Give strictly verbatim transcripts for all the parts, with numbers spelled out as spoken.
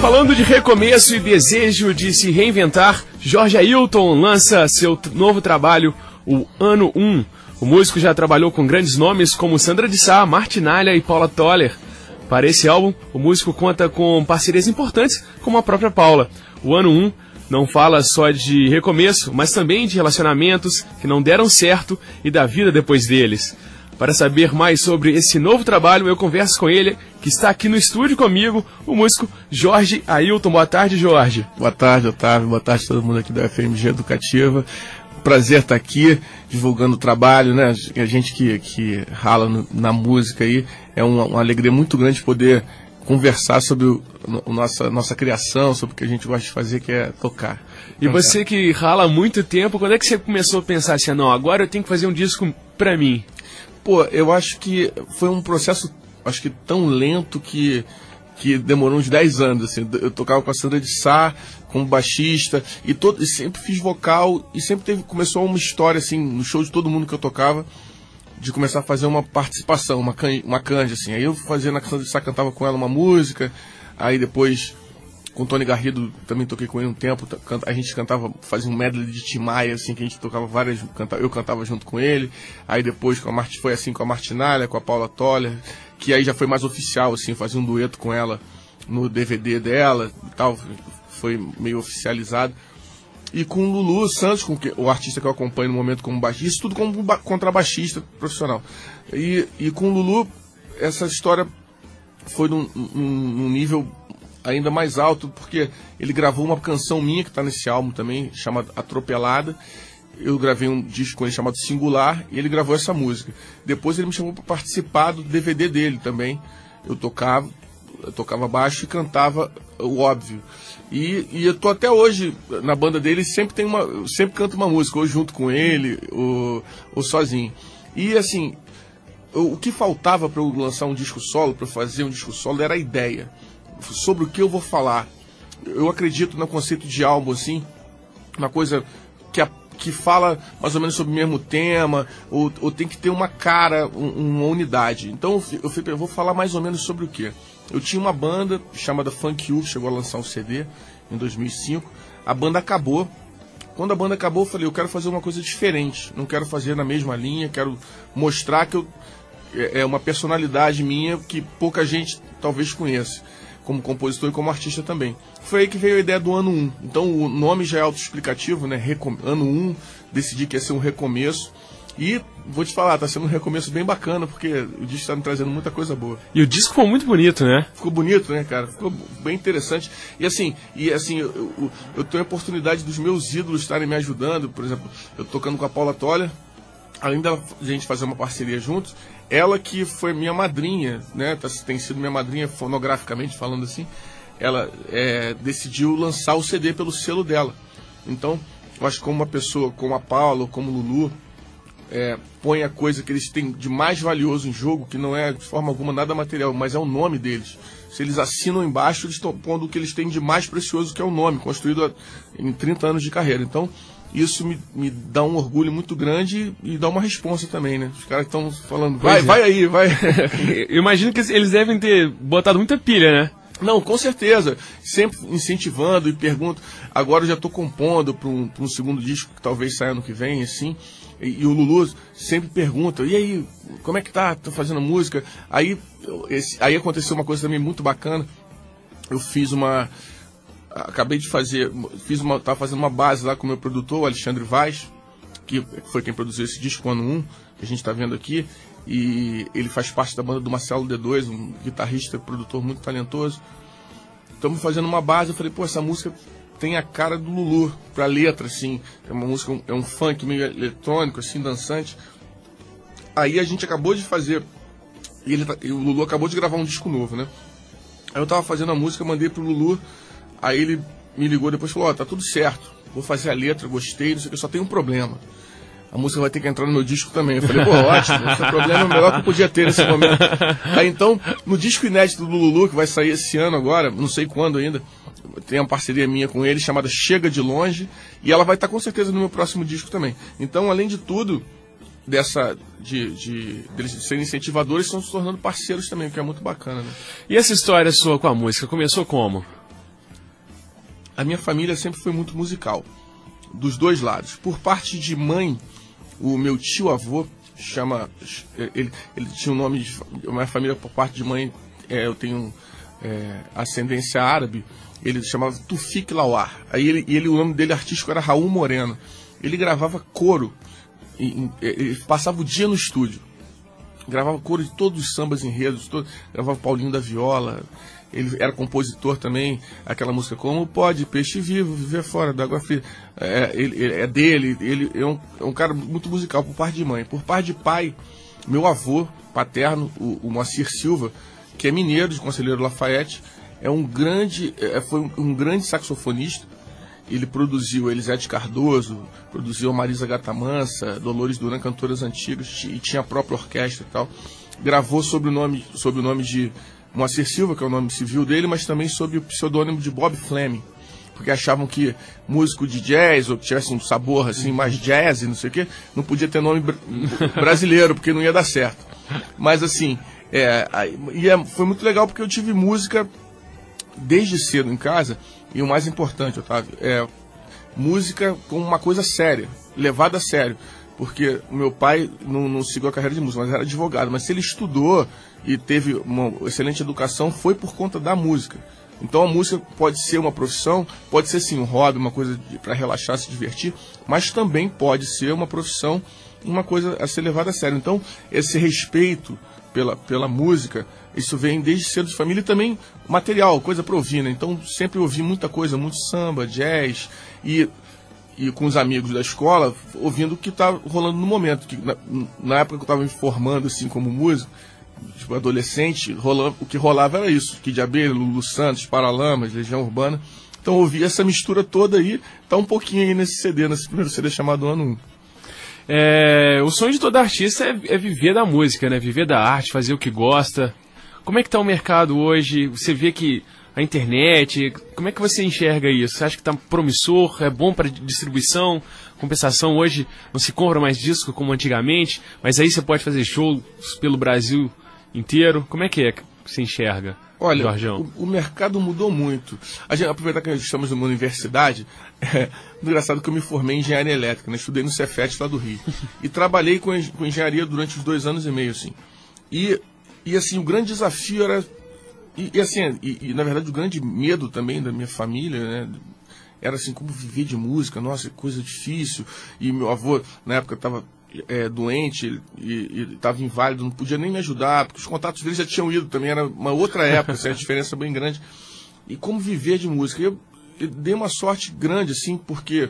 Falando de recomeço e desejo de se reinventar, Jorge Ailton lança seu t- novo trabalho, o Ano um. O músico já trabalhou com grandes nomes como Sandra de Sá, Martinalha e Paula Toller. Para esse álbum, o músico conta com parcerias importantes, como a própria Paula. O Ano um não fala só de recomeço, mas também de relacionamentos que não deram certo e da vida depois deles. Para saber mais sobre esse novo trabalho, eu converso com ele, que está aqui no estúdio comigo, o músico Jorge Ailton. Boa tarde, Jorge. Boa tarde, Otávio. Boa tarde a todo mundo aqui da F M G Educativa. Prazer estar aqui, divulgando o trabalho, né? A gente que, que rala no, na música aí, é uma, uma alegria muito grande poder conversar sobre o, o nossa, nossa criação, sobre o que a gente gosta de fazer, que é tocar. E você que rala há muito tempo, quando é que você começou a pensar assim, não, agora eu tenho que fazer um disco pra mim? Pô, eu acho que foi um processo, acho que tão lento que, que demorou uns dez anos, assim. Eu tocava com a Sandra de Sá, como baixista, e, todo, e sempre fiz vocal, e sempre teve, começou uma história, assim, no show de todo mundo que eu tocava, de começar a fazer uma participação, uma, can, uma canja, assim. Aí eu fazia na Sandra de Sá, cantava com ela uma música, aí depois... Com o Tony Garrido, também toquei com ele um tempo, a gente cantava, fazia um medley de Tim Maia, assim, que a gente tocava várias, eu cantava junto com ele, aí depois com a Mart, foi assim com a Martinalha, com a Paula Toller, que aí já foi mais oficial, assim, fazia um dueto com ela no D V D dela e tal, foi meio oficializado. E com o Lulu Santos, com que, o artista que eu acompanho no momento como baixista, isso tudo como ba- contrabaixista profissional. E, e com o Lulu, essa história foi num, num, num nível... ainda mais alto, porque ele gravou uma canção minha, que está nesse álbum também, chamada Atropelada. Eu gravei um disco com ele chamado Singular, e ele gravou essa música. Depois ele me chamou para participar do D V D dele também. Eu tocava, eu tocava baixo e cantava o óbvio. E, e eu tô até hoje na banda dele, sempre tem uma, eu sempre canto uma música, ou junto com ele, ou, ou sozinho. E assim, o, o que faltava para eu lançar um disco solo, para fazer um disco solo, era a ideia. Sobre o que eu vou falar. Eu acredito no conceito de álbum, assim, uma coisa que, a, que fala mais ou menos sobre o mesmo tema, ou, ou tem que ter uma cara, um, uma unidade. Então eu, eu, eu vou falar mais ou menos sobre o que. Eu tinha uma banda chamada Funk U, chegou a lançar um C D em dois mil e cinco. A banda acabou. Quando a banda acabou, eu falei, eu quero fazer uma coisa diferente. Não quero fazer na mesma linha, quero mostrar que eu, é uma personalidade minha que pouca gente talvez conheça, como compositor e como artista também. Foi aí que veio a ideia do Ano um. Então o nome já é autoexplicativo, né? Recom... Ano um, decidi que ia ser um recomeço. E vou te falar, tá sendo um recomeço bem bacana, porque o disco tá me trazendo muita coisa boa. E o disco ficou muito bonito, né? Ficou bonito, né, cara? Ficou bem interessante. E assim, e, assim eu, eu, eu tenho a oportunidade dos meus ídolos estarem me ajudando. Por exemplo, eu tocando com a Paula Toller, além da gente fazer uma parceria juntos, ela que foi minha madrinha, né, tá, tem sido minha madrinha fonograficamente falando assim, ela é, decidiu lançar o C D pelo selo dela. Então, eu acho que como uma pessoa como a Paula ou como o Lulu é, põe a coisa que eles têm de mais valioso em jogo, que não é de forma alguma nada material, mas é o nome deles. Se eles assinam embaixo, eles estão pondo o que eles têm de mais precioso, que é o nome, construído em trinta anos de carreira. Então, isso me, me dá um orgulho muito grande e, e dá uma responsa também, né? Os caras estão falando, vai, vai aí, vai. Eu imagino que eles devem ter botado muita pilha, né? Não, com certeza. Sempre incentivando e pergunto. Agora eu já estou compondo para um, um segundo disco que talvez saia ano que vem, assim. E, e o Lulu sempre pergunta, e aí, como é que tá? Tô fazendo música. Aí, esse, aí aconteceu uma coisa também muito bacana. Eu fiz uma... Acabei de fazer, fiz uma, tava fazendo uma base lá com o meu produtor, o Alexandre Vaz, que foi quem produziu esse disco Ano um, que a gente está vendo aqui, e ele faz parte da banda do Marcelo D dois, um guitarrista, produtor muito talentoso. Estamos fazendo uma base, eu falei, pô, essa música tem a cara do Lulu, pra letra, assim, é uma música, é um funk meio eletrônico, assim, dançante. Aí a gente acabou de fazer, e, ele, e o Lulu acabou de gravar um disco novo, né? Aí eu tava fazendo a música, mandei pro Lulu. Aí ele me ligou depois e falou, ó, oh, tá tudo certo, vou fazer a letra, gostei, não sei o que, só tem um problema. A música vai ter que entrar no meu disco também. Eu falei, pô, ótimo, esse problema é o melhor que eu podia ter nesse momento. Aí então, no disco inédito do Lulu, que vai sair esse ano agora, não sei quando ainda, tem uma parceria minha com ele chamada Chega de Longe, e ela vai estar com certeza no meu próximo disco também. Então, além de tudo, dessa de, de, deles serem incentivadores, estão se tornando parceiros também, o que é muito bacana, né? E essa história sua com a música, começou como? a minha família sempre foi muito musical, dos dois lados. Por parte de mãe, o meu tio-avô chama... Ele, ele tinha um nome... De, a minha família, por parte de mãe, é, eu tenho é, ascendência árabe, ele chamava Tufik Lawar. Aí ele, ele, o nome dele artístico era Raul Moreno. Ele gravava coro, e, e, ele passava o dia no estúdio. Gravava coro de todos os sambas enredos, todo, gravava Paulinho da Viola. Ele era compositor também, aquela música Como Pode Peixe Vivo Viver Fora da Água Fria. É, ele, ele, é dele, ele é um, é um cara muito musical por parte de mãe. Por parte de pai, meu avô paterno, o, o Moacir Silva, que é mineiro de Conselheiro Lafayette, é um grande, é, foi um, um grande saxofonista. Ele produziu Elisete Cardoso, produziu Marisa Gata Mansa, Dolores Duran, cantoras antigas, e tinha a própria orquestra e tal. Gravou sob o nome, sob o nome de Moacir Silva, que é o nome civil dele, mas também sob o pseudônimo de Bob Fleming, porque achavam que músico de jazz, ou que tivesse um sabor assim, mais jazz, não sei o quê, não podia ter nome br brasileiro, porque não ia dar certo. Mas assim, é, e é, foi muito legal porque eu tive música desde cedo em casa. E o mais importante, Otávio, é música como uma coisa séria, levada a sério. Porque o meu pai não, não seguiu a carreira de música, mas era advogado. Mas se ele estudou e teve uma excelente educação, foi por conta da música. Então a música pode ser uma profissão, pode ser sim um hobby, uma coisa para relaxar, se divertir, mas também pode ser uma profissão, uma coisa a ser levada a sério. Então esse respeito pela, pela música, isso vem desde cedo de família, e também material, coisa para ouvir, né? Então sempre ouvi muita coisa, muito samba, jazz, e, e com os amigos da escola, ouvindo o que está rolando no momento. Que na, na época que eu estava me formando assim como músico, tipo adolescente, rolando, o que rolava era isso, Kid de Abelha, Lulu Santos, Paralamas, Legião Urbana. Então eu ouvi essa mistura toda aí, tá um pouquinho aí nesse C D, nesse primeiro C D chamado Ano um. É, o sonho de todo artista é, é viver da música, né? Viver da arte, fazer o que gosta. Como é que está o mercado hoje? Você vê que a internet, como é que você enxerga isso? Você acha que está promissor, é bom para distribuição, compensação? Hoje não se compra mais disco como antigamente, mas aí você pode fazer shows pelo Brasil inteiro. Como é que é que você enxerga, Olha, Jorjão? O, o mercado mudou muito. A gente, aproveitar que estamos numa universidade, é engraçado que eu me formei em engenharia elétrica, né? Estudei no Cefet lá do Rio. E trabalhei com, com engenharia durante os dois anos e meio, assim. E... E assim, o grande desafio era... E, e assim, e, e na verdade o grande medo também da minha família, né? Era assim, como viver de música, nossa, coisa difícil. E meu avô, na época, estava é, doente e estava inválido, não podia nem me ajudar, porque os contatos dele já tinham ido também, era uma outra época, assim, a diferença bem grande. E como viver de música? Eu, eu dei uma sorte grande, assim, porque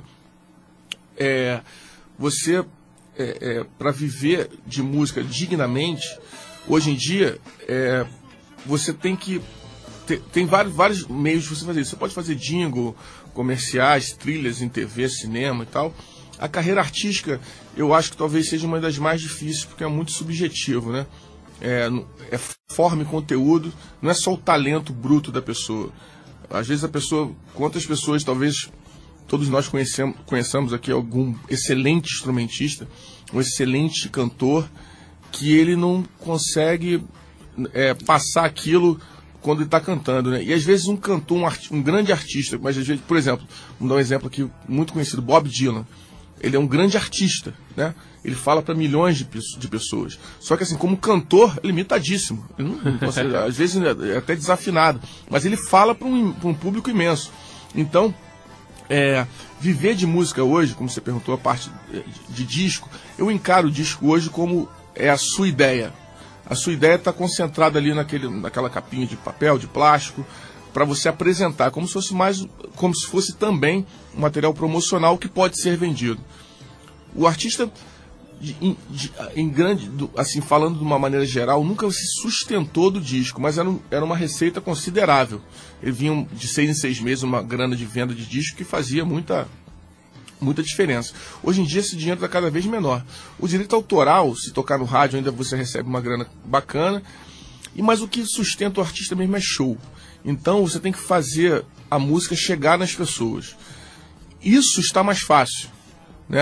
é, você, é, é, para viver de música dignamente... Hoje em dia, é, você tem que... Te, tem vários, vários meios de você fazer isso. Você pode fazer jingle, comerciais, trilhas em T V, cinema e tal. A carreira artística, eu acho que talvez seja uma das mais difíceis, porque é muito subjetivo, né? É, é forma e conteúdo, não é só o talento bruto da pessoa. Às vezes a pessoa... Quantas pessoas, talvez todos nós conhecemos, conheçamos aqui algum excelente instrumentista, um excelente cantor, que ele não consegue é, passar aquilo quando ele está cantando, né? E às vezes um cantor, um, art, um grande artista, mas às vezes, por exemplo, vamos dar um exemplo aqui muito conhecido, Bob Dylan. Ele é um grande artista, né? Ele fala para milhões de, de pessoas. Só que assim, como cantor, é limitadíssimo. Ele não, não consegue, às vezes é até desafinado, mas ele fala para um, um público imenso. Então, é, viver de música hoje, como você perguntou, a parte de, de disco, eu encaro o disco hoje como é a sua ideia. A sua ideia está concentrada ali naquele, naquela capinha de papel, de plástico, para você apresentar, como se fosse mais, como se fosse também um material promocional que pode ser vendido. O artista, de, de, em grande, assim, falando de uma maneira geral, nunca se sustentou do disco, mas era, um, era uma receita considerável. Ele vinha de seis em seis meses uma grana de venda de disco que fazia muita muita diferença. Hoje em dia esse dinheiro está cada vez menor. O direito autoral, se tocar no rádio, ainda você recebe uma grana bacana, e mas o que sustenta o artista mesmo é show. Então você tem que fazer a música chegar nas pessoas. Isso está mais fácil, né?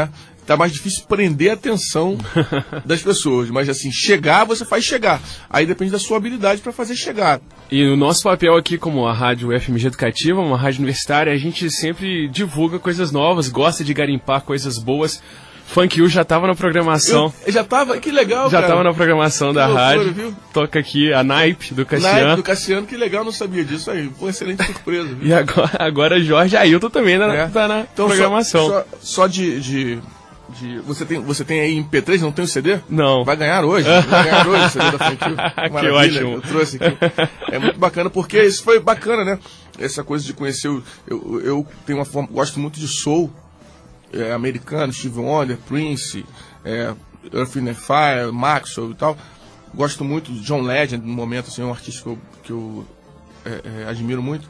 tá mais difícil prender a atenção das pessoas. Mas assim, chegar, você faz chegar. Aí depende da sua habilidade para fazer chegar. E o nosso papel aqui, como a rádio F M G Educativa, uma rádio universitária, a gente sempre divulga coisas novas, gosta de garimpar coisas boas. Funk U já estava na programação. Eu, já estava? Que legal, já cara. Já estava na programação que da loucura, rádio. Viu? Toca aqui a Naipe do Cassiano. Naipe do Cassiano, que legal, não sabia disso aí. Pô, excelente surpresa. Viu? E agora, agora Jorge Ailton também tá, é. tá na então, programação. Só, só, só de... de... De, você, tem, você tem aí em P três, não tem o C D? Não. Vai ganhar hoje. Vai ganhar hoje o C D da Funk U. Que ótimo. Eu trouxe aqui. É muito bacana, porque isso foi bacana, né? Essa coisa de conhecer. O, eu, eu tenho uma forma. Gosto muito de soul é, americano, Stevie Wonder, Prince, é, Earth, Wind and Fire, Maxwell e tal. Gosto muito do John Legend, no momento, assim, é um artista que eu, que eu é, é, admiro muito.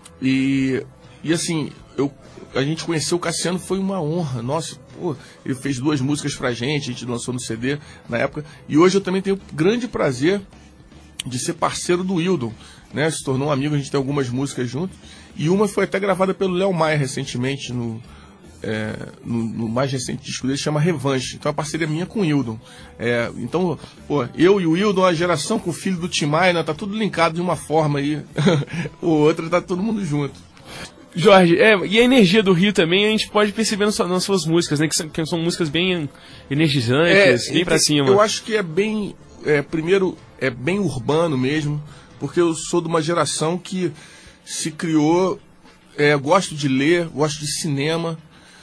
E, e assim, eu, a gente conheceu o Cassiano, foi uma honra. Nossa, pô, ele fez duas músicas pra gente, a gente lançou no C D na época. E hoje eu também tenho o grande prazer de ser parceiro do Wildon, né? Se tornou um amigo, a gente tem algumas músicas juntos. E uma foi até gravada pelo Léo Maia recentemente, no, é, no, no mais recente disco dele, chama Revanche. Então a parceria minha com o Wildon. É, então, pô, eu e o Wildon, a geração com o filho do Tim Maia, tá tudo linkado de uma forma aí. O outro tá todo mundo junto. Jorge, é, e a energia do Rio também a gente pode perceber nas, nas suas músicas, né? Que são, que são músicas bem energizantes, é, bem pra cima. Eu acho que é bem, é, primeiro, é bem urbano mesmo, porque eu sou de uma geração que se criou, é, gosto de ler, gosto de cinema,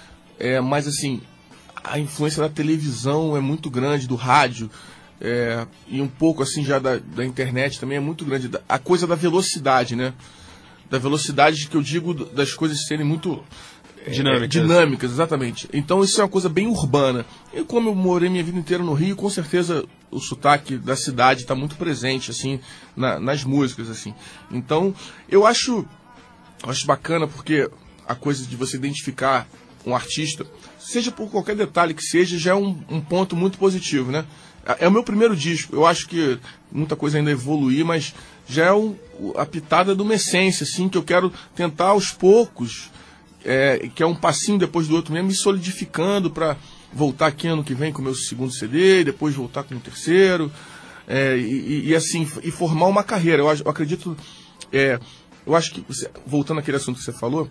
é, mas assim, a influência da televisão é muito grande, do rádio, é, e um pouco assim já da, da internet também é muito grande. A coisa da velocidade, né? Da velocidade que eu digo das coisas serem muito dinâmicas. É, dinâmicas, exatamente. Então isso é uma coisa bem urbana. E como eu morei minha vida inteira no Rio, com certeza o sotaque da cidade está muito presente, assim, na, nas músicas, assim. Então, eu acho, eu acho bacana porque a coisa de você identificar um artista, seja por qualquer detalhe que seja, já é um, um ponto muito positivo, né? É o meu primeiro disco. Eu acho que muita coisa ainda evoluir, mas já é um, a pitada de uma essência, assim, que eu quero tentar aos poucos, é, que é um passinho depois do outro mesmo, me solidificando para voltar aqui ano que vem com o meu segundo C D, depois voltar com o terceiro, é, e, e assim, e formar uma carreira. Eu, eu acredito, é, eu acho que, você, voltando àquele assunto que você falou,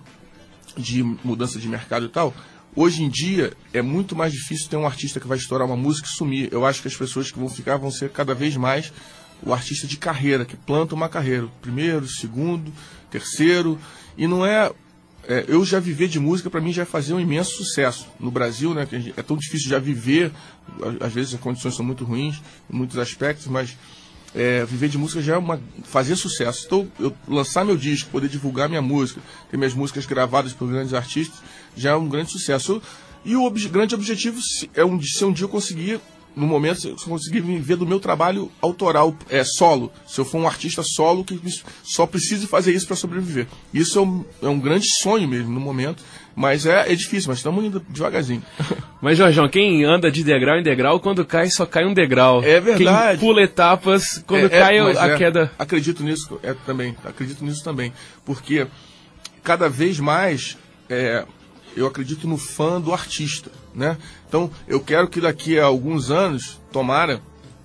de mudança de mercado e tal, hoje em dia é muito mais difícil ter um artista que vai estourar uma música e sumir. Eu acho que as pessoas que vão ficar vão ser cada vez mais o artista de carreira, que planta uma carreira. Primeiro, segundo, terceiro. E não é... é eu já viver de música, para mim, já fazia um imenso sucesso. No Brasil, né, que é tão difícil já viver. Às vezes as condições são muito ruins, em muitos aspectos, mas... É, viver de música já é uma, fazer sucesso. Então, eu lançar meu disco, poder divulgar minha música, ter minhas músicas gravadas por grandes artistas, já é um grande sucesso. E o ob- grande objetivo é um, se um dia eu conseguir, no momento, se eu conseguir viver do meu trabalho autoral, é, solo. Se eu for um artista solo que só precise fazer isso para sobreviver. Isso é um, é um grande sonho mesmo no momento. Mas é, é difícil, mas estamos indo devagarzinho. Mas, Jorjão, quem anda de degrau em degrau, quando cai, só cai um degrau. É verdade. Quem pula etapas, quando é, cai, é, a é, queda... Acredito nisso é, também, acredito nisso também. Porque cada vez mais é, eu acredito no fã do artista, né? Então, eu quero que daqui a alguns anos, tomara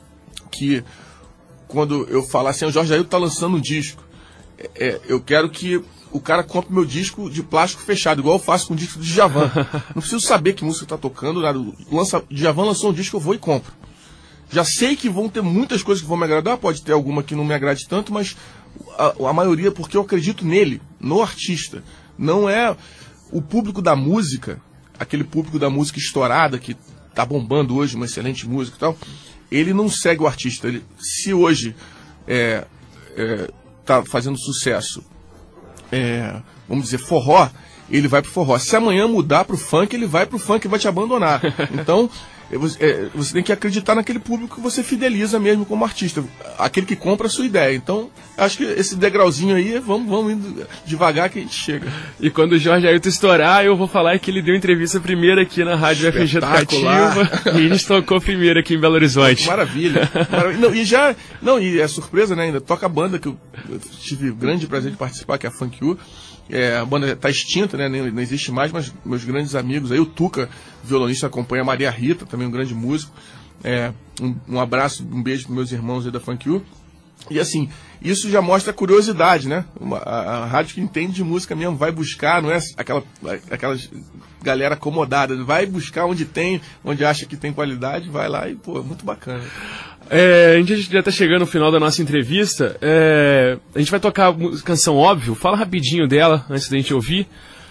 que quando eu falar assim, o Jorge Ailton está lançando um disco, é, eu quero que o cara compra meu disco de plástico fechado, igual eu faço com o disco de Djavan. Não preciso saber que música tá tocando, nada. Lança, Djavan lançou um disco, eu vou e compro. Já sei que vão ter muitas coisas que vão me agradar, pode ter alguma que não me agrade tanto, mas a, a maioria, porque eu acredito nele, no artista. Não é o público da música, aquele público da música estourada, que tá bombando hoje, uma excelente música e tal, ele não segue o artista. Ele, se hoje é, é, tá fazendo sucesso, É, vamos dizer, forró, ele vai pro forró. Se amanhã mudar pro funk, ele vai pro funk e vai te abandonar. Então, é, você tem que acreditar naquele público que você fideliza mesmo como artista. aquele que compra a sua ideia. Então, acho que esse degrauzinho aí, vamos, vamos indo devagar que a gente chega. E quando o Jorge Ailton estourar, eu vou falar que ele deu entrevista primeiro aqui na Rádio F M G Educativa e a gente tocou primeiro aqui em Belo Horizonte. Maravilha. Maravilha. Não, e já, não, e é surpresa, né, ainda toca a banda que eu, eu tive o grande prazer de participar, que é a Funk U. É, a banda está extinta, né, não existe mais, mas meus grandes amigos, aí o Tuca, violonista, acompanha a Maria Rita, também um grande músico. É, um, um abraço, um beijo para meus irmãos aí da Funk U. E assim, isso já mostra a curiosidade, né? Uma, a, a rádio que entende de música mesmo vai buscar, não é aquela, aquela galera acomodada, vai buscar onde tem, onde acha que tem qualidade, vai lá e, pô, é muito bacana. É, a gente já está chegando no final da nossa entrevista. É, a gente vai tocar a canção Óbvio. Fala rapidinho dela, antes da gente ouvir.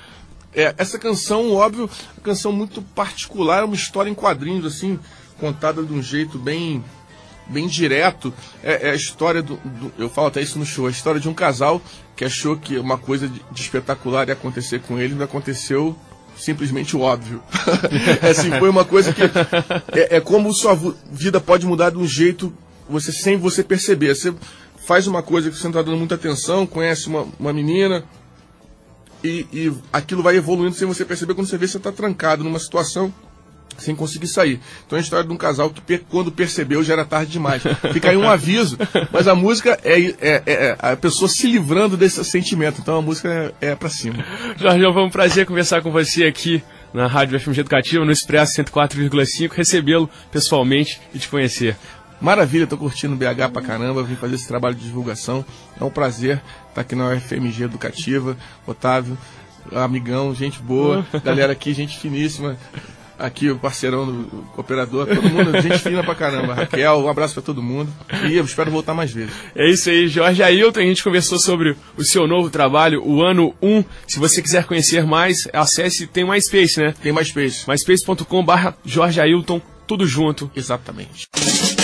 É, essa canção, óbvio, é uma canção muito particular, é uma história em quadrinhos, assim, contada de um jeito bem, bem direto. É, é a história do, do... Eu falo até isso no show. A história de um casal que achou que uma coisa de, de espetacular ia acontecer com ele, não aconteceu simplesmente o óbvio. É assim, foi uma coisa que... É, é como sua vida pode mudar de um jeito você, sem você perceber. Você faz uma coisa que você não está dando muita atenção, conhece uma, uma menina... E, e aquilo vai evoluindo sem você perceber. Quando você vê, você está trancado numa situação sem conseguir sair. Então é a história de um casal que, quando percebeu, já era tarde demais. Fica aí um aviso, mas a música é, é, é a pessoa se livrando desse sentimento. Então a música é, é pra cima. Jorge, foi um prazer conversar com você aqui na Rádio F M G Educativa, no Expresso cento e quatro vírgula cinco, recebê-lo pessoalmente e te conhecer. Maravilha, tô curtindo B H pra caramba, vim fazer esse trabalho de divulgação. É um prazer estar aqui na U F M G Educativa. Otávio, amigão, gente boa, galera aqui, gente finíssima. Aqui o parceirão do operador, todo mundo, gente fina pra caramba. Raquel, um abraço pra todo mundo. E eu espero voltar mais vezes. É isso aí, Jorge Ailton. A gente conversou sobre o seu novo trabalho, o Ano um. Se você quiser conhecer mais, acesse, tem MySpace, né? Tem MySpace. myspace ponto com barra Jorge Ailton, tudo junto. Exatamente.